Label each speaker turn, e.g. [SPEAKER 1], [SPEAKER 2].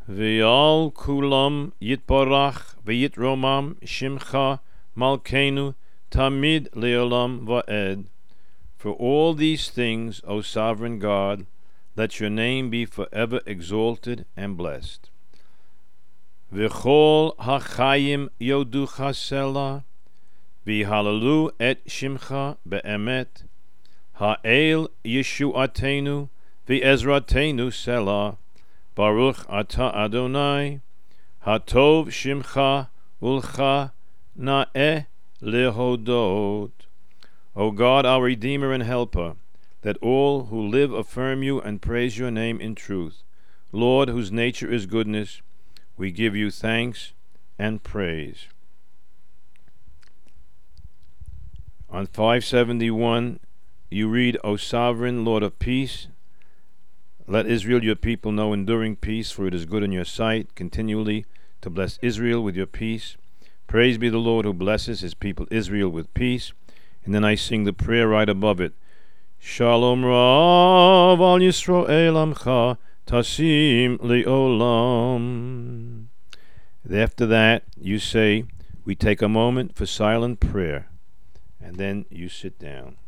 [SPEAKER 1] V'al kulam yitbarach v'yitromam shimcha malkeinu tamid leolam va'ed. For all these things, O sovereign God, let your name be forever exalted and blessed. V'chol hachayim yoducha selah, v'halalu et shimcha be'emet, ha'el yeshuatenu v'ezratenu selah, Baruch atah Adonai, hatov shimcha ulcha na'eh lehodot. O God, our Redeemer and Helper, let all who live affirm you and praise your name in truth. Lord, whose nature is goodness, we give you thanks and praise. On 571, you read, O sovereign Lord of peace, let Israel your people know enduring peace, for it is good in your sight continually to bless Israel with your peace. Praise be the Lord who blesses his people Israel with peace. And then I sing the prayer right above it. Shalom Rav al Yisrael Amcha Tasim Leolam. After that, you say, we take a moment for silent prayer, and then you sit down.